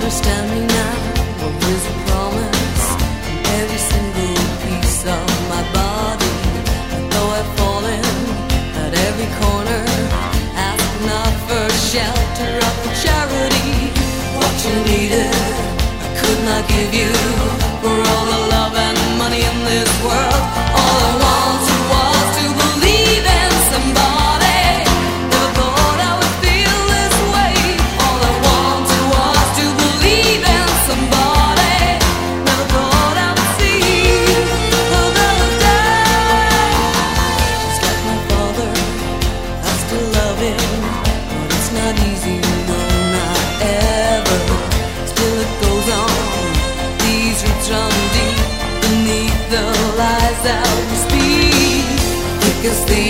understand me now. What was a promise in every single piece of my body? Though I've fallen at every corner, asking not for shelter or for charity. What you needed, I could not give you. For all the love and money in this world, all I wanted was to believe in somebody. Never thought I would feel this way. All I wanted was to believe in somebody. Never thought I would see another day. Just like my father, I still love him, but it's not easy, no, not ever. Still it goes on, these roots run deep beneath the lies that we speak. Thick as the